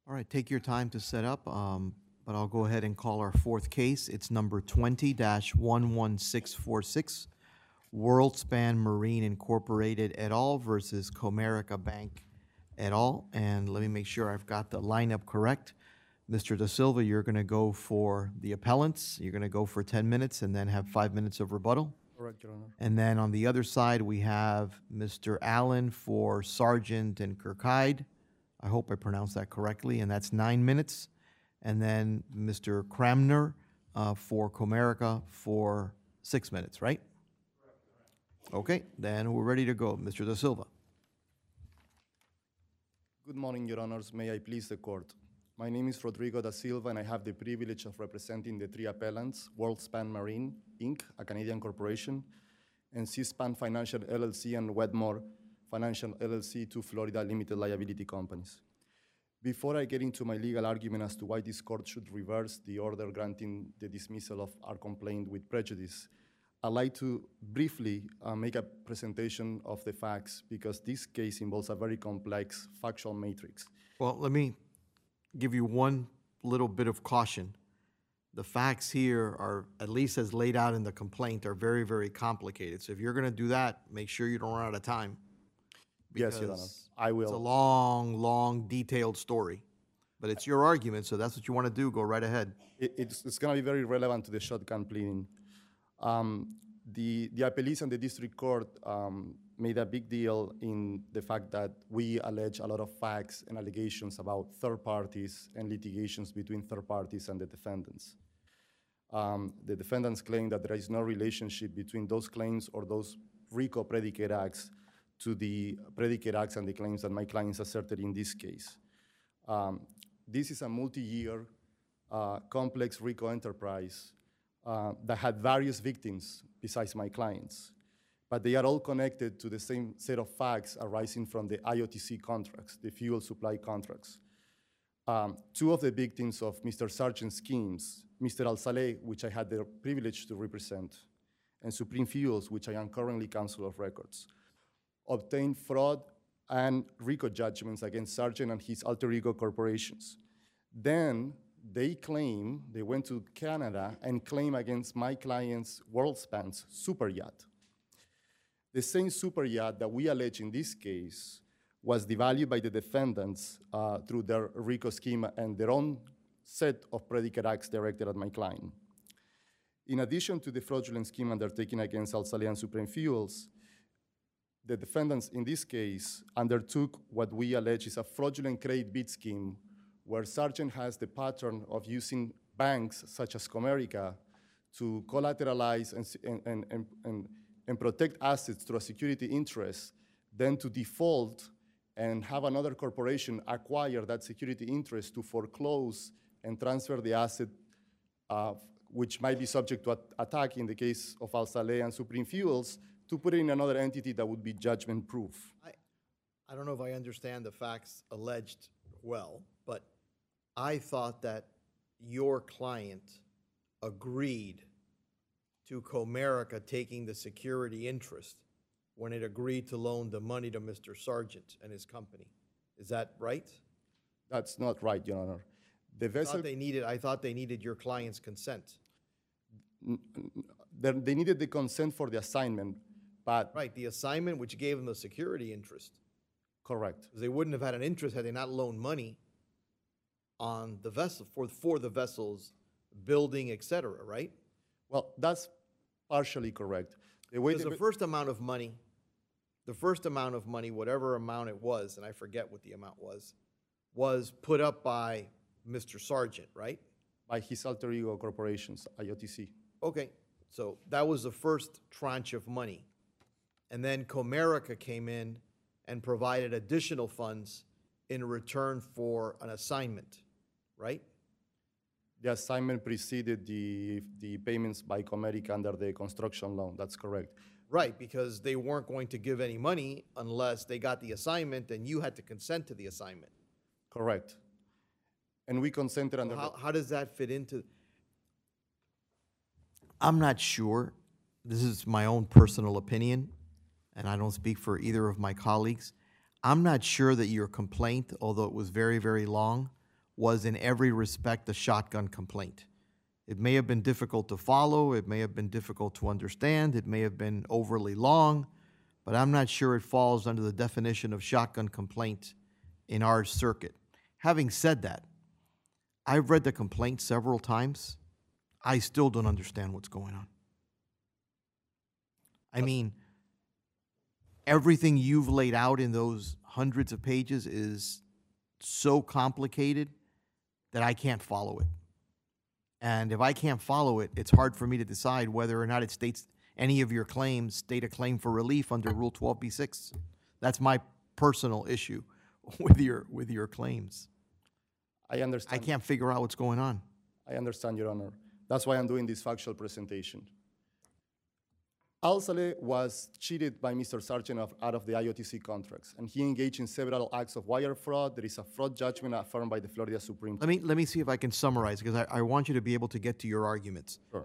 All right, take your time to set up, but I'll go ahead and call our fourth case. It's number 20-11646, WorldSpan Marine Incorporated et al. Versus Comerica Bank et al. And let me make sure I've got the lineup correct. Mr. Da Silva, you're going to go for the appellants. You're going to go for 10 minutes and then have 5 minutes of rebuttal. Correct, Your Honor. And then on the other side, we have Mr. Allen for Sargent and Kirkhyde. I hope I pronounced that correctly, and that's 9 minutes. And then Mr. Cramner for Comerica for 6 minutes, right? Okay, then we're ready to go. Mr. Da Silva. Good morning, Your Honors. May I please the court? My name is Rodrigo Da Silva, and I have the privilege of representing the three appellants, WorldSpan Marine, Inc., a Canadian corporation, and Seaspan Financial LLC and Wedmore Financial LLC, two Florida limited liability companies. Before I get into my legal argument as to why this court should reverse the order granting the dismissal of our complaint with prejudice, I'd like to briefly make a presentation of the facts because this case involves a very complex factual matrix. Well, let me give you one little bit of caution. The facts here are, at least as laid out in the complaint, are very, very complicated. So if you're going to do that, make sure you don't run out of time. Yes, Your Honor, I will. It's a long, long, detailed story. But it's your argument, so that's what you want to do. Go right ahead. It's going to be very relevant to the shotgun pleading. The appellees and the district court made a big deal in the fact that we allege a lot of facts and allegations about third parties and litigations between third parties and the defendants. The defendants claim that there is no relationship between those claims or those RICO predicate acts to the predicate acts and the claims that my clients asserted in this case. This is a multi-year, complex RICO enterprise that had various victims besides my clients, but they are all connected to the same set of facts arising from the IOTC contracts, the fuel supply contracts. Two of the victims of Mr. Sargent's schemes, Mr. Al-Saleh, which I had the privilege to represent, and Supreme Fuels, which I am currently counsel of records, obtained fraud and RICO judgments against Sargent and his alter ego corporations. Then they went to Canada and claimed against my client's WorldSpan's super yacht. The same super yacht that we allege in this case was devalued by the defendants through their RICO scheme and their own set of predicate acts directed at my client. In addition to the fraudulent scheme undertaken against Al-Saleh and Supreme Fuels, the defendants in this case undertook what we allege is a fraudulent credit bid scheme where Sargent has the pattern of using banks such as Comerica to collateralize and protect assets through a security interest, then to default and have another corporation acquire that security interest to foreclose and transfer the asset, which might be subject to attack in the case of Al-Saleh and Supreme Fuels, to put it in another entity that would be judgment-proof. I don't know if I understand the facts alleged well, but I thought that your client agreed to Comerica taking the security interest when it agreed to loan the money to Mr. Sargent and his company. Is that right? That's not right, Your Honor. The vessel, I thought they needed your client's consent. they needed the consent for the assignment, but... Right, the assignment which gave them the security interest. Correct. They wouldn't have had an interest had they not loaned money on the vessel, for the vessel's building, et cetera, right? Well, that's partially correct. Because the first amount of money, whatever amount it was, and I forget what the amount was put up by Mr. Sargent, right? By his alter ego corporations, IOTC. Okay, so that was the first tranche of money. And then Comerica came in and provided additional funds in return for an assignment, right? The assignment preceded the payments by Comerica under the construction loan. That's correct. Right, because they weren't going to give any money unless they got the assignment, and you had to consent to the assignment. Correct. And we consented under... How does that fit into... I'm not sure. This is my own personal opinion, and I don't speak for either of my colleagues. I'm not sure that your complaint, although it was very, very long, was in every respect a shotgun complaint. It may have been difficult to follow, it may have been difficult to understand, it may have been overly long, but I'm not sure it falls under the definition of shotgun complaint in our circuit. Having said that, I've read the complaint several times. I still don't understand what's going on. I mean, everything you've laid out in those hundreds of pages is so complicated that I can't follow it. And if I can't follow it, it's hard for me to decide whether or not it states any of your claims state a claim for relief under Rule 12b-6. That's my personal issue with your claims. I understand. I can't figure out what's going on. I understand, Your Honor. That's why I'm doing this factual presentation. Al-Saleh was cheated by Mr. Sargent out of the IOTC contracts, and he engaged in several acts of wire fraud. There is a fraud judgment affirmed by the Florida Supreme Court. Let me see if I can summarize, because I want you to be able to get to your arguments. Sure.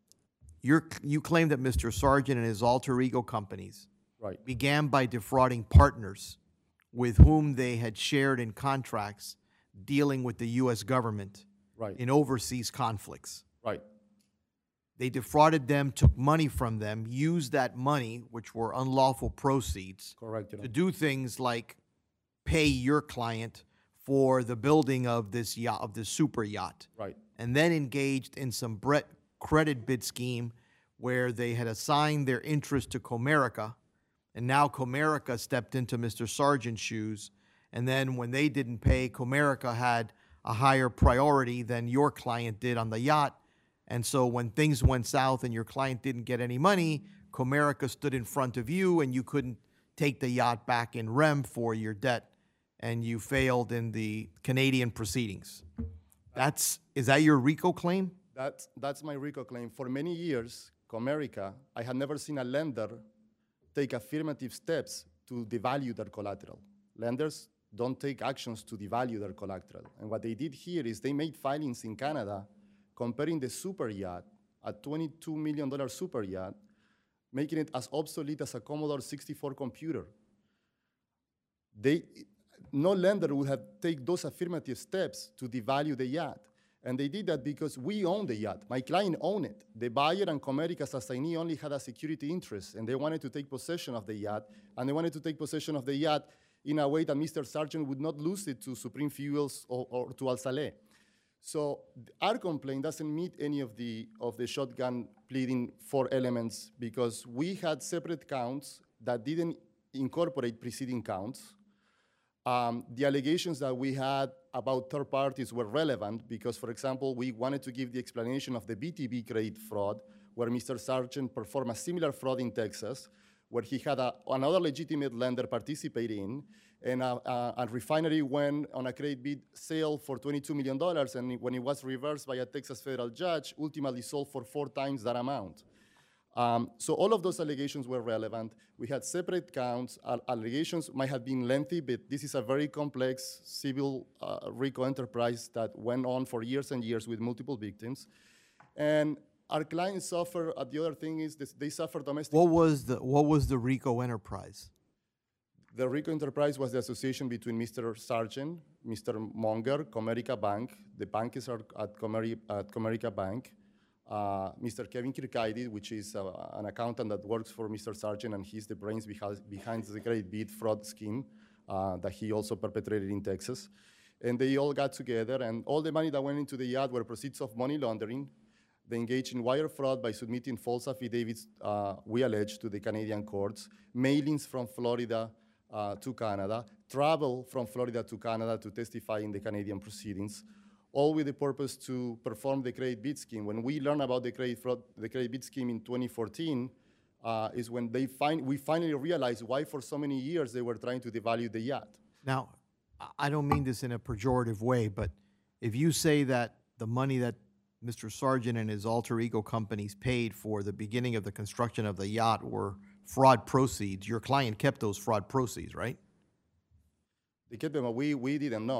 You claim that Mr. Sargent and his alter ego companies Right. began by defrauding partners with whom they had shared in contracts dealing with the U.S. government Right. in overseas conflicts. Right. They defrauded them, took money from them, used that money, which were unlawful proceeds, Correct, Your to Honor. do things like pay your client for the building of this yacht, of this super yacht, Right. and then engaged in some credit bid scheme where they had assigned their interest to Comerica, and now Comerica stepped into Mr. Sargent's shoes, and then when they didn't pay, Comerica had a higher priority than your client did on the yacht. And so when things went south and your client didn't get any money, Comerica stood in front of you and you couldn't take the yacht back in rem for your debt, and you failed in the Canadian proceedings. Is that your RICO claim? That's my RICO claim. For many years, Comerica, I had never seen a lender take affirmative steps to devalue their collateral. Lenders don't take actions to devalue their collateral. And what they did here is they made filings in Canada comparing the super yacht, a $22 million super yacht, making it as obsolete as a Commodore 64 computer. No lender would have taken those affirmative steps to devalue the yacht. And they did that because we own the yacht. My client owned it. The buyer and Comerica's assignee only had a security interest, and they wanted to take possession of the yacht, and they wanted to take possession of the yacht in a way that Mr. Sargent would not lose it to Supreme Fuels or to Al-Saleh. So our complaint doesn't meet any of the shotgun pleading 4 elements because we had separate counts that didn't incorporate preceding counts. The allegations that we had about third parties were relevant because, for example, we wanted to give the explanation of the BTB credit fraud, where Mr. Sargent performed a similar fraud in Texas, where he had another legitimate lender participate in, and a refinery went on a credit bid sale for $22 million, and when it was reversed by a Texas federal judge, ultimately sold for 4 times that amount. So all of those allegations were relevant. We had separate counts. Allegations might have been lengthy, but this is a very complex civil RICO enterprise that went on for years and years with multiple victims. And our clients suffer, the other thing is they suffer domestic. What was the RICO enterprise? The RICO enterprise was the association between Mr. Sargent, Mr. Munger, Comerica Bank. The bankers are at Comerica Bank. Mr. Kevin Kirkcaldy, which is an accountant that works for Mr. Sargent, and he's the brains behind the credit bid fraud scheme that he also perpetrated in Texas. And they all got together, and all the money that went into the yacht were proceeds of money laundering. They engaged in wire fraud by submitting false affidavits, we allege, to the Canadian courts, mailings from Florida to Canada, travel from Florida to Canada to testify in the Canadian proceedings, all with the purpose to perform the credit bid scheme. When we learned about the credit bid scheme in 2014, is when we finally realized why for so many years they were trying to devalue the yacht. Now, I don't mean this in a pejorative way, but if you say that the money that Mr. Sargent and his alter ego companies paid for the beginning of the construction of the yacht were fraud proceeds, your client kept those fraud proceeds, right? They kept them. We didn't know.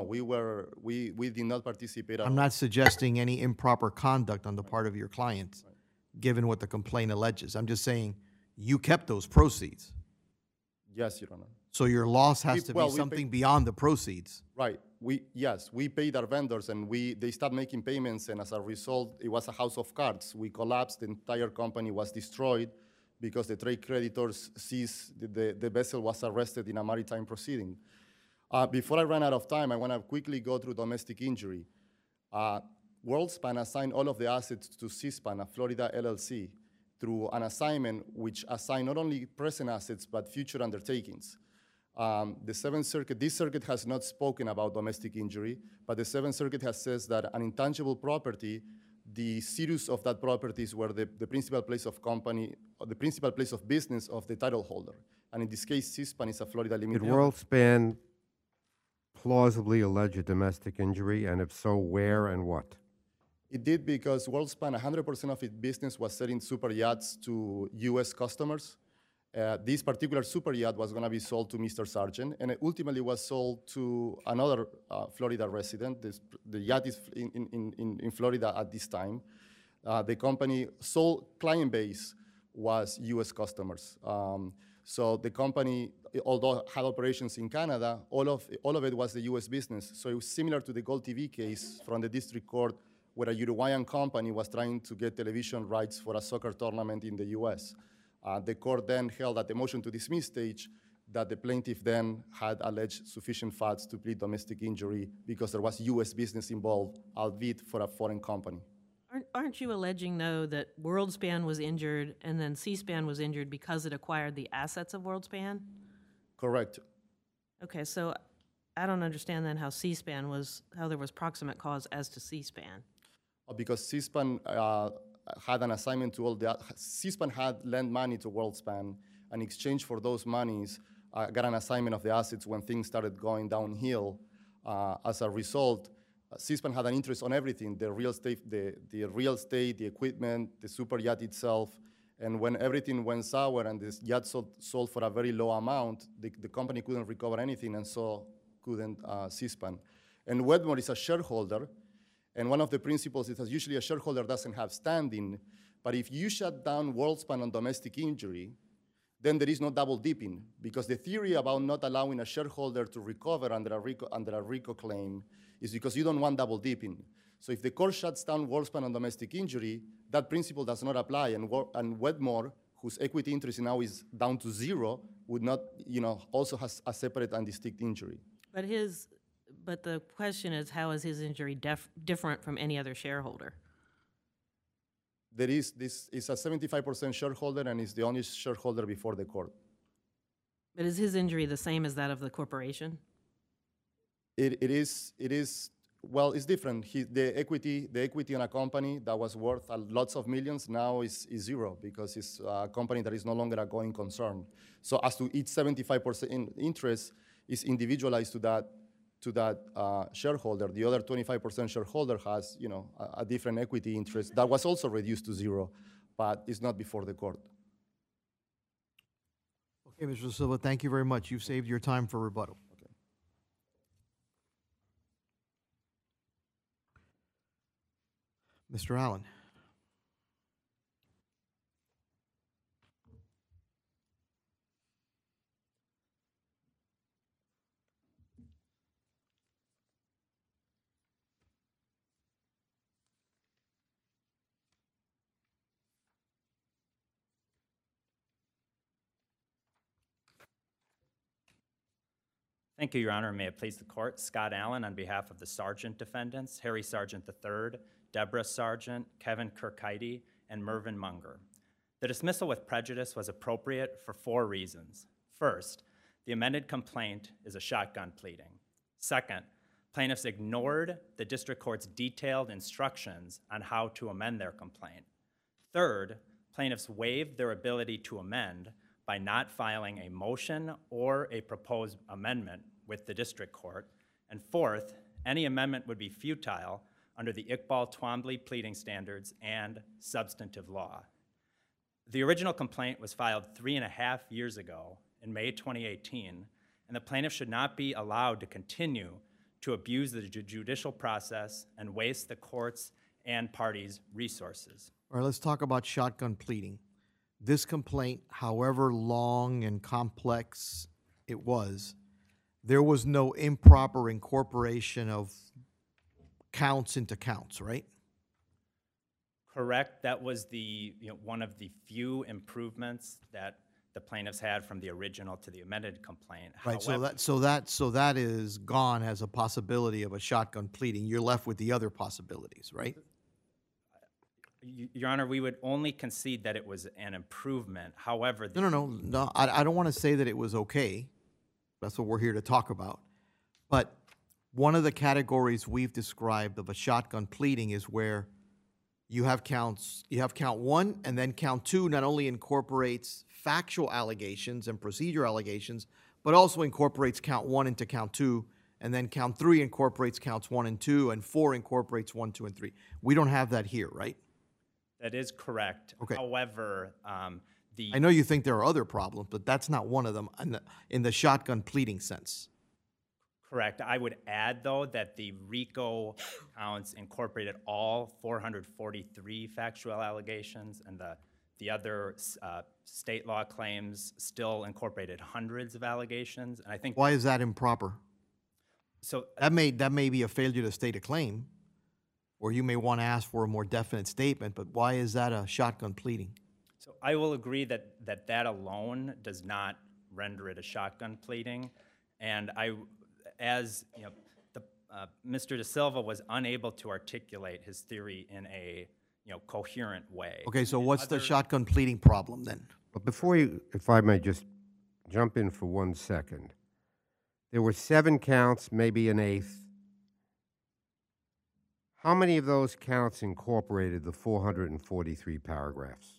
We did not participate. I'm not suggesting any improper conduct on the part of your clients, given what the complaint alleges. I'm just saying you kept those proceeds. Yes, Your Honor. So your loss has to be something beyond the proceeds. Right. we paid our vendors, and they started making payments, and as a result, it was a house of cards. We collapsed, the entire company was destroyed because the trade creditors seized, the vessel was arrested in a maritime proceeding. Before I run out of time, I want to quickly go through domestic injury. WorldSpan assigned all of the assets to Seaspan, a Florida LLC, through an assignment which assigned not only present assets, but future undertakings. The Seventh Circuit, this circuit has not spoken about domestic injury, but the Seventh Circuit has said that an intangible property, the serious of that property is where the principal place of company, or the principal place of business of the title holder. And in this case, Seaspan is a Florida limited. Did WorldSpan plausibly allege a domestic injury, and if so, where and what? It did because WorldSpan, 100% of its business was selling super yachts to U.S. customers. This particular super yacht was going to be sold to Mr. Sargent, and it ultimately was sold to another Florida resident. The yacht is in Florida at this time. The company sole client base was U.S. customers. So the company, although had operations in Canada, all of it was the U.S. business. So it was similar to the Gold TV case from the district court, where a Uruguayan company was trying to get television rights for a soccer tournament in the U.S. The court then held at the motion to dismiss stage that the plaintiff then had alleged sufficient facts to plead domestic injury because there was U.S. business involved, albeit for a foreign company. Aren't you alleging, though, that WorldSpan was injured and then Seaspan was injured because it acquired the assets of WorldSpan? Correct. Okay, so I don't understand then how there was proximate cause as to Seaspan. Because Seaspan had an assignment to all the, Seaspan had lent money to WorldSpan, and in exchange for those monies, got an assignment of the assets when things started going downhill. As a result, Seaspan had an interest on everything, the real estate, the equipment, the super yacht itself, and when everything went sour and this yacht sold for a very low amount, the company couldn't recover anything, and so couldn't Seaspan. And Wedmore is a shareholder, and one of the principles is that usually a shareholder doesn't have standing, but if you shut down WorldSpan on domestic injury, then there is no double dipping, because the theory about not allowing a shareholder to recover under a RICO claim is because you don't want double dipping. So if the court shuts down WorldSpan on domestic injury, that principle does not apply, and Wedmore, whose equity interest now is down to zero, would not, also has a separate and distinct injury. But the question is, how is his injury different from any other shareholder? This is a 75% shareholder and is the only shareholder before the court. But is his injury the same as that of the corporation? It is. Well, it's different. The equity in a company that was worth lots of millions now is zero, because it's a company that is no longer a going concern. So as to each 75% interest is individualized to that shareholder. The other 25% shareholder has, a different equity interest that was also reduced to zero, but is not before the court. Okay, Mr. Silva, thank you very much. You've saved your time for rebuttal. Okay. Mr. Allen. Thank you, Your Honor. May it please the court. Scott Allen on behalf of the Sargent defendants, Harry Sargent III, Deborah Sargent, Kevin Kirkheide, and Mervyn Munger. The dismissal with prejudice was appropriate for 4 reasons. First, the amended complaint is a shotgun pleading. Second, plaintiffs ignored the district court's detailed instructions on how to amend their complaint. Third, plaintiffs waived their ability to amend by not filing a motion or a proposed amendment with the district court. And fourth, any amendment would be futile under the Iqbal Twombly pleading standards and substantive law. The original complaint was filed 3.5 years ago in May 2018, and the plaintiff should not be allowed to continue to abuse the judicial process and waste the court's and parties' resources. All right, let's talk about shotgun pleading. This complaint, however long and complex it was, there was no improper incorporation of counts into counts, right? Correct. That was the, one of the few improvements that the plaintiffs had from the original to the amended complaint. Right, However, so that is gone as a possibility of a shotgun pleading. You're left with the other possibilities, right? Your Honor, we would only concede that it was an improvement. However, No, I don't want to say that it was okay. That's what we're here to talk about. But one of the categories we've described of a shotgun pleading is where you have count one, and then count two not only incorporates factual allegations and procedure allegations, but also incorporates count one into count two, and then count three incorporates counts one and two, and four incorporates 1, 2, and 3. We don't have that here, right? that is correct. Okay. However, I know you think there are other problems, but that's not one of them in the shotgun pleading sense. Correct. I would add, though, that the RICO counts incorporated all 443 factual allegations, and the other state law claims still incorporated hundreds of allegations. And I think Why is that improper? so. That may be a failure to state a claim, or you may want to ask for a more definite statement, but why is that a shotgun pleading? So I will agree that that alone does not render it a shotgun pleading, and as you know, Mr. De Silva was unable to articulate his theory in a coherent way. Okay, so what's the shotgun pleading problem then? But before you, if I may just jump in for 1 second, there were 7 counts, maybe an eighth. How many of those counts incorporated the 443 paragraphs?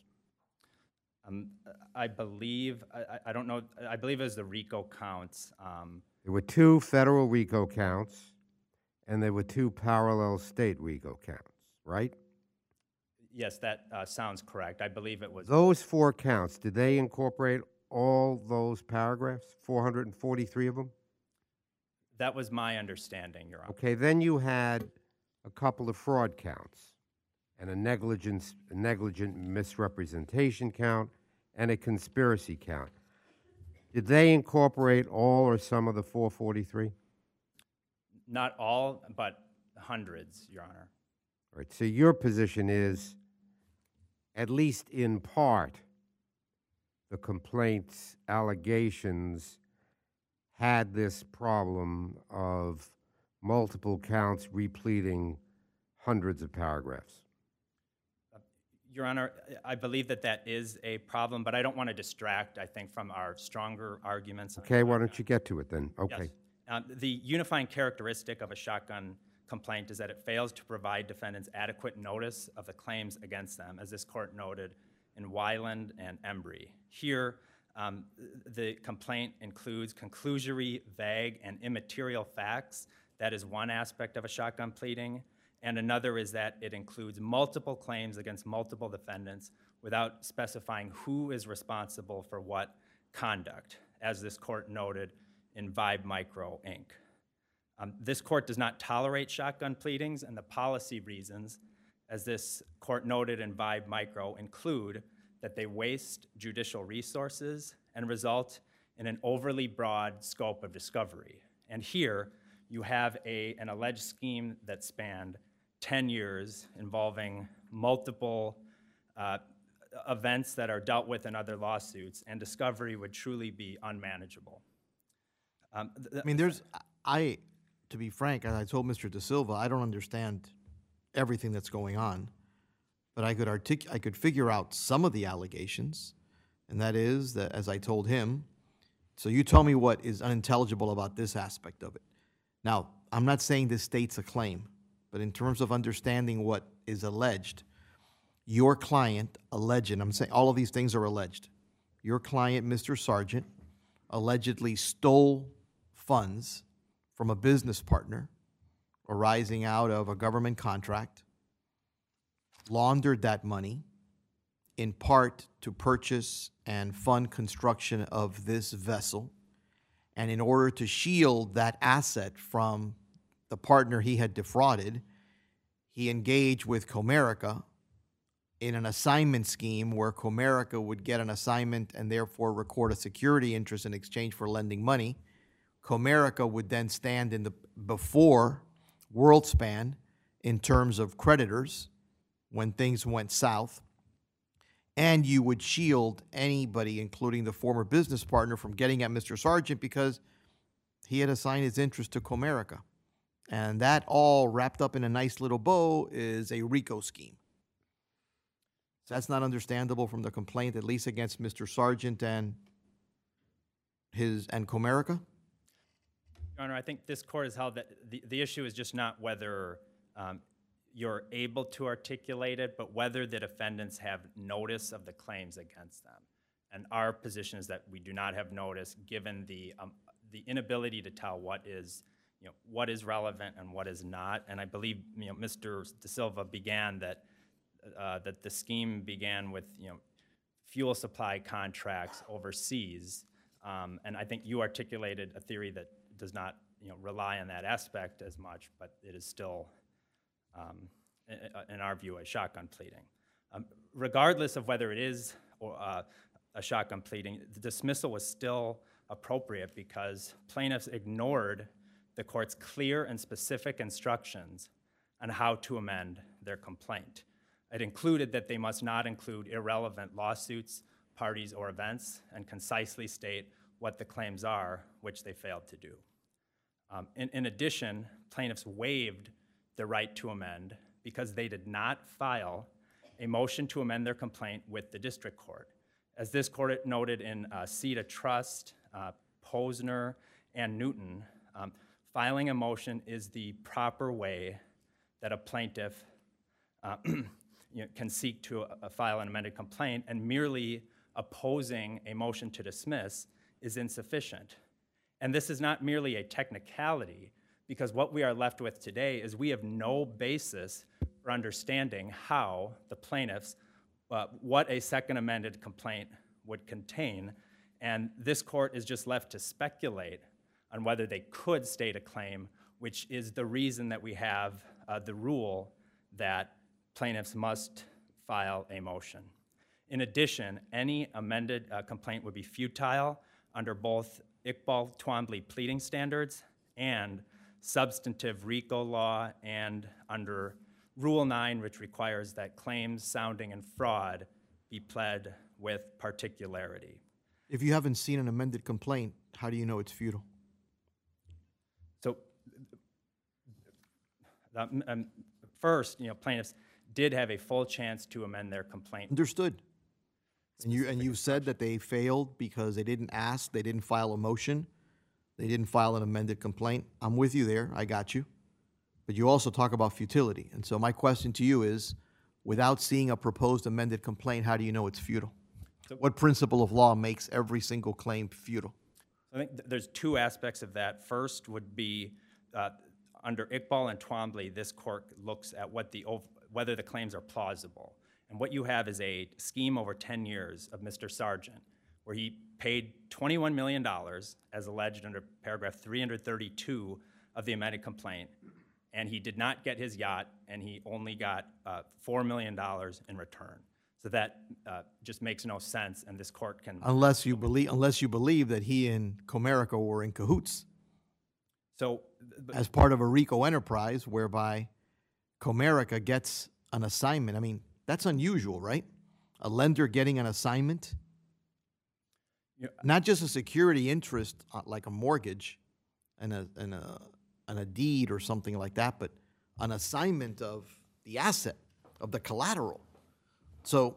I believe, I don't know, I believe it was the RICO counts. There were 2 federal RICO counts, and there were 2 parallel state RICO counts, right? Yes, that sounds correct. I believe it was. Those 4 counts, did they incorporate all those paragraphs, 443 of them? That was my understanding, Your Honor. Okay, then you had a couple of fraud counts, and a negligent misrepresentation count, and a conspiracy count. Did they incorporate all or some of the 443? Not all, but hundreds, Your Honor. All right, so your position is, at least in part, the complaint's allegations had this problem of multiple counts repleting hundreds of paragraphs. Your Honor, I believe that is a problem, but I don't want to distract, I think, from our stronger arguments. Okay, why don't you get to it then? Okay. Yes. The unifying characteristic of a shotgun complaint is that it fails to provide defendants adequate notice of the claims against them, as this court noted in Weiland and Embry. Here, the complaint includes conclusory, vague, and immaterial facts. That is one aspect of a shotgun pleading. And another is that it includes multiple claims against multiple defendants without specifying who is responsible for what conduct, as this court noted in Vibe Micro, Inc. This court does not tolerate shotgun pleadings, and the policy reasons, as this court noted in Vibe Micro, include that they waste judicial resources and result in an overly broad scope of discovery. And here, you have an alleged scheme that spanned 10 years involving multiple events that are dealt with in other lawsuits, and discovery would truly be unmanageable. I mean, to be frank, as I told Mr. De Silva, I don't understand everything that's going on, but I could figure out some of the allegations, and that is that, as I told him, so you tell me what is unintelligible about this aspect of it. Now, I'm not saying this states a claim, but in terms of understanding what is alleged, your client alleged, I'm saying all of these things are alleged. Your client, Mr. Sargent, allegedly stole funds from a business partner arising out of a government contract, laundered that money in part to purchase and fund construction of this vessel, and in order to shield that asset from the partner he had defrauded, he engaged with Comerica in an assignment scheme where Comerica would get an assignment and therefore record a security interest in exchange for lending money. Comerica would then stand in the before WorldSpan in terms of creditors when things went south, and you would shield anybody, including the former business partner, from getting at Mr. Sargent because he had assigned his interest to Comerica. And that all wrapped up in a nice little bow is a RICO scheme. That's not understandable from the complaint, at least against Mr. Sargent and Comerica? Your Honor, I think this court has held that the issue is just not whether you're able to articulate it, but whether the defendants have notice of the claims against them. And our position is that we do not have notice, given the inability to tell what is relevant and what is not. And I believe Mr. De Silva began that the scheme began with fuel supply contracts overseas, and I think you articulated a theory that does not rely on that aspect as much, but it is still, in our view, a shotgun pleading. Regardless of whether it is a shotgun pleading, the dismissal was still appropriate because plaintiffs ignored the court's clear and specific instructions on how to amend their complaint. It included that they must not include irrelevant lawsuits, parties, or events, and concisely state what the claims are, which they failed to do. In addition, plaintiffs waived the right to amend because they did not file a motion to amend their complaint with the district court. As this court noted in CETA Trust, Posner, and Newton, filing a motion is the proper way that a plaintiff can seek to file an amended complaint, and merely opposing a motion to dismiss is insufficient. And this is not merely a technicality, because what we are left with today is we have no basis for understanding how the plaintiffs, what a second amended complaint would contain, and this court is just left to speculate on whether they could state a claim, which is the reason that we have the rule that plaintiffs must file a motion. In addition, any amended complaint would be futile under both Iqbal Twombly pleading standards and substantive RICO law, and under Rule 9, which requires that claims sounding in fraud be pled with particularity. If you haven't seen an amended complaint, how do you know it's futile? So, first, plaintiffs did have a full chance to amend their complaint. Understood. And you said that they failed because they didn't ask, they didn't file a motion, they didn't file an amended complaint. I'm with you there, I got you. But you also talk about futility. And so my question to you is, without seeing a proposed amended complaint, how do you know it's futile? What principle of law makes every single claim futile? I think there's two aspects of that. First would be under Iqbal and Twombly, this court looks at whether the claims are plausible. And what you have is a scheme over 10 years of Mr. Sargent, where he paid $21 million, as alleged under paragraph 332 of the amended complaint, and he did not get his yacht, and he only got $4 million in return. So that just makes no sense, and this court can... Unless you believe that he and Comerica were in cahoots. So, as part of a RICO enterprise whereby Comerica gets an assignment. I mean, that's unusual, right? A lender getting an assignment. Yeah. Not just a security interest like a mortgage and a deed or something like that, but an assignment of the asset, of the collateral. So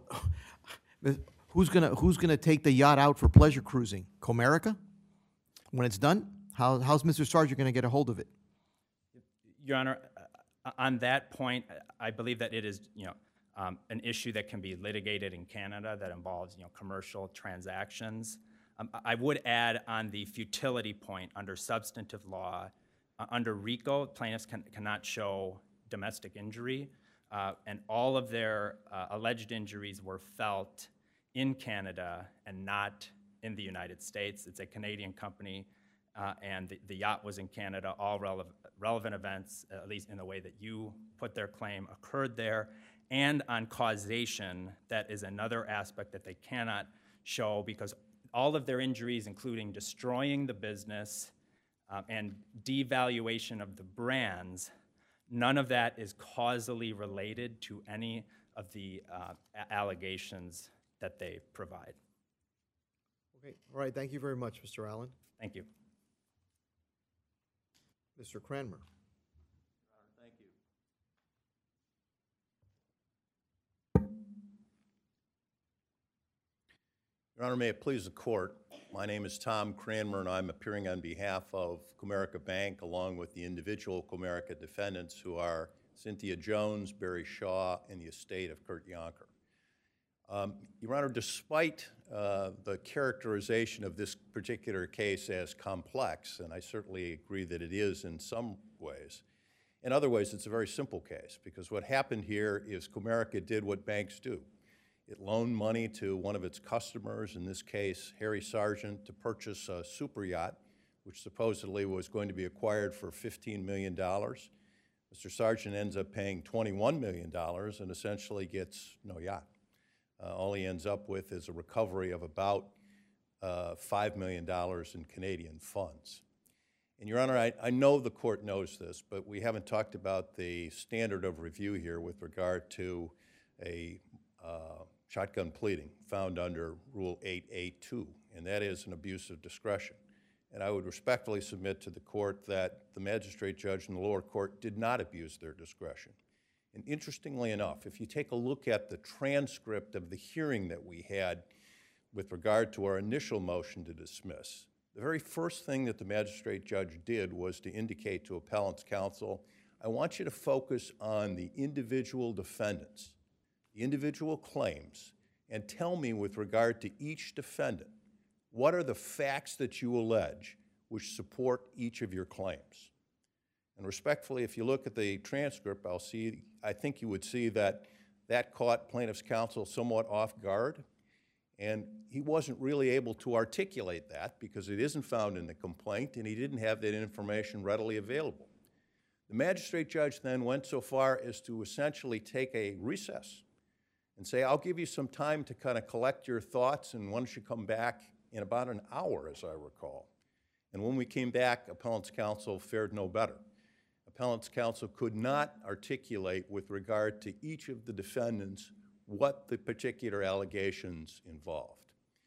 who's gonna take the yacht out for pleasure cruising? Comerica? When it's done? How's Mr. Sargent gonna get a hold of it? Your Honor, on that point, I believe that it is, an issue that can be litigated in Canada that involves, commercial transactions. I would add on the futility point under substantive law, under RICO, plaintiffs cannot show domestic injury, and all of their alleged injuries were felt in Canada and not in the United States. It's a Canadian company, and the yacht was in Canada. All relevant events, at least in the way that you put their claim, occurred there. And on causation, that is another aspect that they cannot show, because all of their injuries, including destroying the business, and devaluation of the brands, none of that is causally related to any of the allegations that they provide. Okay, all right, thank you very much, Mr. Allen. Thank you. Mr. Cranmer. Thank you. Your Honor, may it please the court, my name is Tom Cranmer, and I'm appearing on behalf of Comerica Bank, along with the individual Comerica defendants, who are Cynthia Jones, Barry Shaw, and the estate of Kurt Yonker. Your Honor, despite the characterization of this particular case as complex, and I certainly agree that it is in some ways, in other ways it's a very simple case, because what happened here is Comerica did what banks do. It loaned money to one of its customers, in this case Harry Sargent, to purchase a super yacht, which supposedly was going to be acquired for $15 million. Mr. Sargent ends up paying $21 million and essentially gets no yacht. All he ends up with is a recovery of about $5 million in Canadian funds. And Your Honor, I know the court knows this, but we haven't talked about the standard of review here with regard to a shotgun pleading found under Rule 8A2, and that is an abuse of discretion. And I would respectfully submit to the court that the magistrate judge in the lower court did not abuse their discretion. And interestingly enough, if you take a look at the transcript of the hearing that we had with regard to our initial motion to dismiss, the very first thing that the magistrate judge did was to indicate to appellant's counsel, I want you to focus on the individual defendants, the individual claims, and tell me with regard to each defendant, what are the facts that you allege which support each of your claims? And respectfully, if you look at the transcript, I think you would see that that caught plaintiff's counsel somewhat off guard, and he wasn't really able to articulate that because it isn't found in the complaint, and he didn't have that information readily available. The magistrate judge then went so far as to essentially take a recess and say, I'll give you some time to kind of collect your thoughts, and why don't you come back in about an hour, as I recall. And when we came back, appellant's counsel fared no better. Appellant's counsel could not articulate with regard to each of the defendants what the particular allegations involved.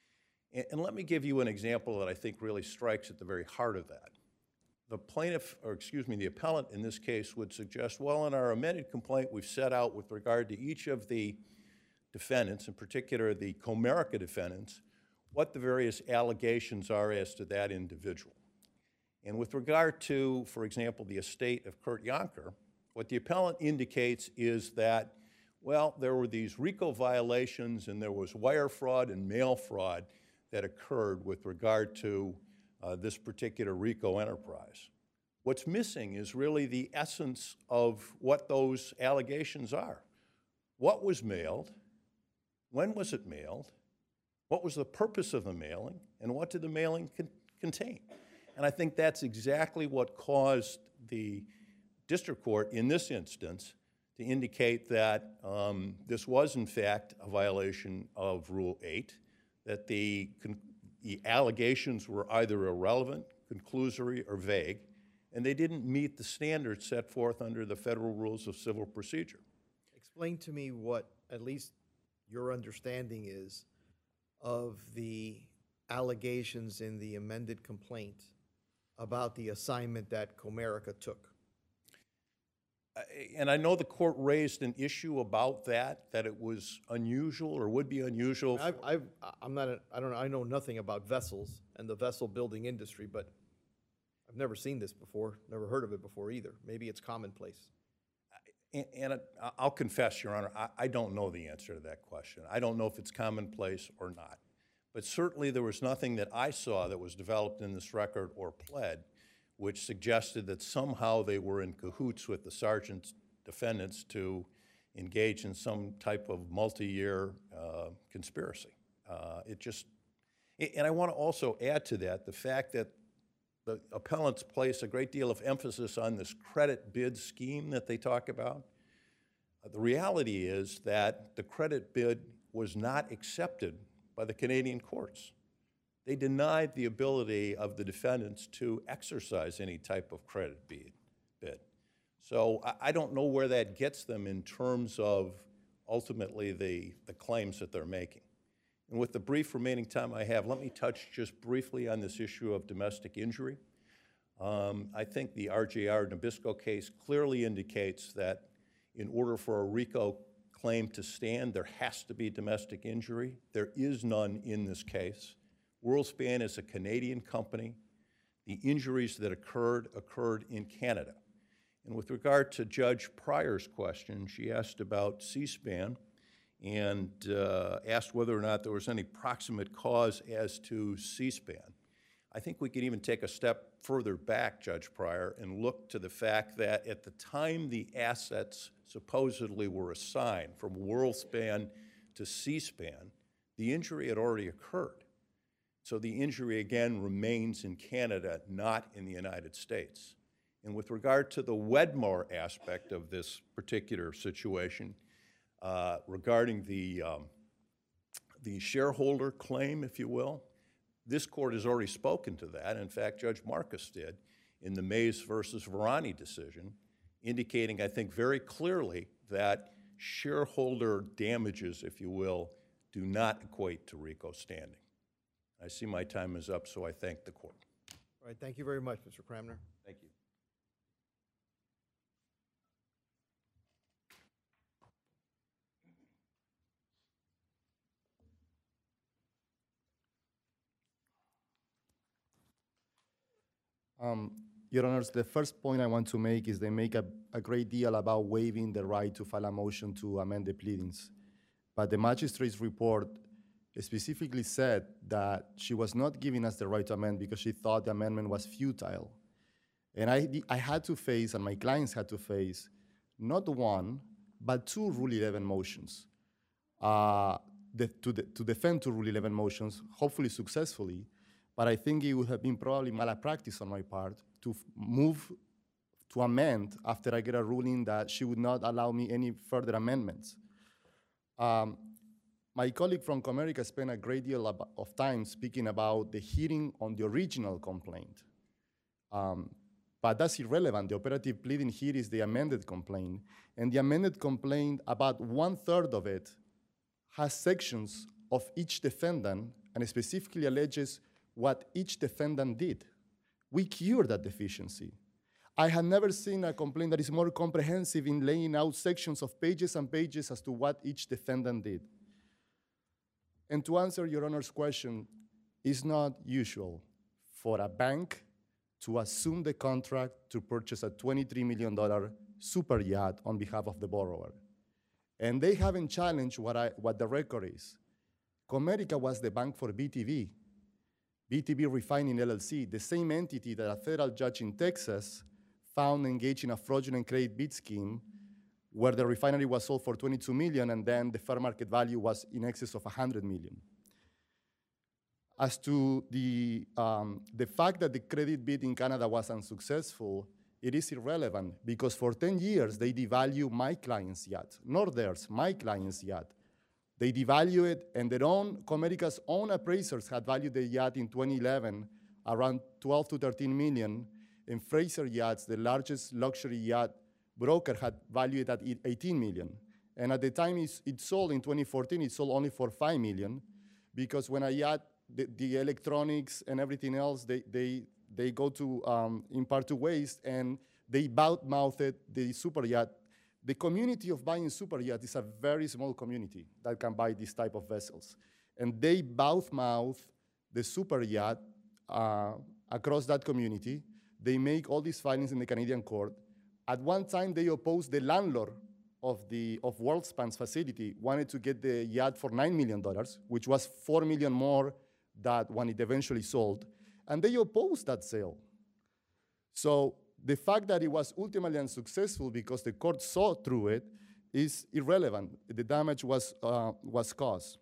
And let me give you an example that I think really strikes at the very heart of that. The plaintiff, or excuse me, the appellant in this case would suggest, well, in our amended complaint, we've set out with regard to each of the defendants, in particular the Comerica defendants, what the various allegations are as to that individual. And with regard to, for example, the estate of Kurt Yonker, what the appellant indicates is that, well, there were these RICO violations and there was wire fraud and mail fraud that occurred with regard to this particular RICO enterprise. What's missing is really the essence of what those allegations are. What was mailed? When was it mailed? What was the purpose of the mailing? And what did the mailing contain? And I think that's exactly what caused the district court in this instance to indicate that this was in fact a violation of Rule 8, that the allegations were either irrelevant, conclusory, or vague, and they didn't meet the standards set forth under the Federal Rules of Civil Procedure. Explain to me what at least your understanding is of the allegations in the amended complaint about the assignment that Comerica took. And I know the court raised an issue about that it was unusual or would be unusual. I know nothing about vessels and the vessel building industry, but I've never seen this before, never heard of it before either. Maybe it's commonplace. And I'll confess, Your Honor, I don't know the answer to that question. I don't know if it's commonplace or not. But certainly there was nothing that I saw that was developed in this record or pled which suggested that somehow they were in cahoots with the Sargent's defendants to engage in some type of multi-year conspiracy. And I want to also add to that the fact that the appellants place a great deal of emphasis on this credit bid scheme that they talk about. The reality is that the credit bid was not accepted by the Canadian courts. they denied the ability of the defendants to exercise any type of credit bid. So I don't know where that gets them in terms of ultimately the claims that they're making. And with the brief remaining time I have, let me touch just briefly on this issue of domestic injury. I think the RJR Nabisco case clearly indicates that in order for a RICO claim to stand, there has to be domestic injury. There is none in this case. WorldSpan is a Canadian company. The injuries that occurred in Canada. And with regard to Judge Pryor's question, she asked about C-SPAN and asked whether or not there was any proximate cause as to C-SPAN. I think we could even take a step further back, Judge Pryor, and look to the fact that at the time the assets supposedly were assigned from WorldSpan to C-SPAN, the injury had already occurred. So the injury, again, remains in Canada, not in the United States. And with regard to the Wedmore aspect of this particular situation, regarding the shareholder claim, if you will, this court has already spoken to that. In fact, Judge Marcus did in the Mays versus Varani decision, indicating, I think, very clearly that shareholder damages, if you will, do not equate to RICO standing. I see my time is up, so I thank the court. All right, thank you very much, Mr. Cramner. Thank you. Your Honors, the first point I want to make is they make a great deal about waiving the right to file a motion to amend the pleadings. But the magistrate's report specifically said that she was not giving us the right to amend because she thought the amendment was futile. And I had to face, and my clients had to face, not one, but two Rule 11 motions to defend two Rule 11 motions, hopefully successfully. But I think it would have been probably malpractice on my part to move to amend after I get a ruling that she would not allow me any further amendments. My colleague from Comerica spent a great deal of time speaking about the hearing on the original complaint. But that's irrelevant. The operative pleading here is the amended complaint. And the amended complaint, about 1/3 of it, has sections of each defendant and specifically alleges what each defendant did. We cured that deficiency. I have never seen a complaint that is more comprehensive in laying out sections of pages and pages as to what each defendant did. And to answer Your Honor's question, it's not usual for a bank to assume the contract to purchase a $23 million super yacht on behalf of the borrower. And they haven't challenged what the record is. Comerica was the bank for BTV. BTV Refining LLC, the same entity that a federal judge in Texas found engaged in a fraudulent credit bid scheme where the refinery was sold for $22 million and then the fair market value was in excess of $100 million. As to the fact that the credit bid in Canada was unsuccessful, it is irrelevant because for 10 years they devalue my client's yacht, not theirs, my client's yacht. They devalue it, and their own, Comerica's own appraisers had valued the yacht in 2011 around 12 to 13 million, and Fraser Yachts, the largest luxury yacht broker, had valued it at 18 million. And at the time it sold in 2014, it sold only for 5 million, because when a yacht, the electronics and everything else, they go to, in part to waste, and they mouthed the super yacht. The community of buying super yacht is a very small community that can buy this type of vessels. And they mouth the super yacht across that community. They make all these filings in the Canadian court. At one time, they opposed the landlord of WorldSpan's facility, wanted to get the yacht for $9 million, which was $4 million more than when it eventually sold. And they opposed that sale. So the fact that it was ultimately unsuccessful because the court saw through it is irrelevant. The damage was caused.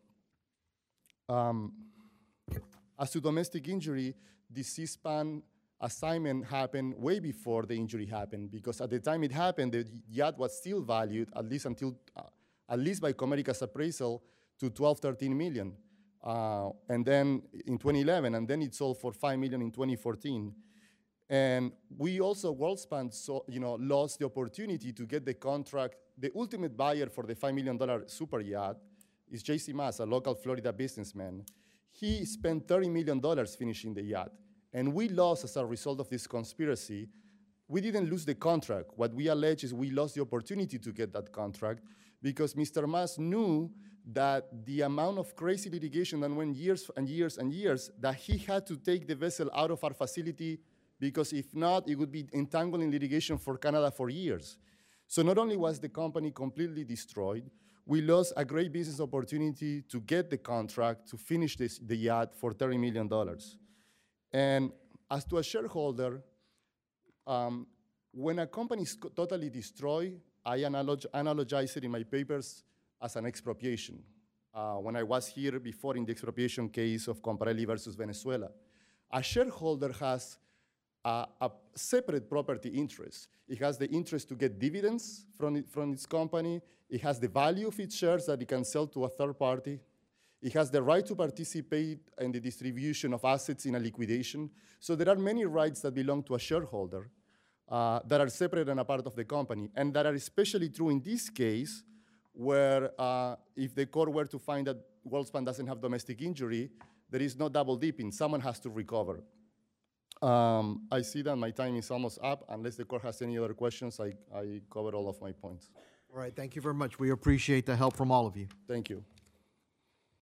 As to domestic injury, the C-SPAN assignment happened way before the injury happened, because at the time it happened, the yacht was still valued, at least by Comerica's appraisal, to 12, 13 million. and then in 2011, and then it sold for $5 million in 2014. And we also, WorldSpan, lost the opportunity to get the contract. The ultimate buyer for the $5 million super yacht is J.C. Maas, a local Florida businessman. He spent $30 million finishing the yacht. And we lost as a result of this conspiracy. We didn't lose the contract. What we allege is we lost the opportunity to get that contract because Mr. Maas knew that the amount of crazy litigation that went years and years and years, that he had to take the vessel out of our facility because if not, it would be entangled in litigation for Canada for years. So not only was the company completely destroyed, we lost a great business opportunity to get the contract to finish the yacht for $30 million. And as to a shareholder, when a company is totally destroyed, I analogize it in my papers as an expropriation. When I was here before in the expropriation case of Comparelli versus Venezuela, a shareholder has a separate property interest. It has the interest to get dividends from its company. It has the value of its shares that it can sell to a third party. It has the right to participate in the distribution of assets in a liquidation. So there are many rights that belong to a shareholder that are separate and a part of the company, and that are especially true in this case, where if the court were to find that WorldSpan doesn't have domestic injury, there is no double dipping. Someone has to recover. I see that my time is almost up. Unless the court has any other questions, I covered all of my points. All right, thank you very much. We appreciate the help from all of you. Thank you.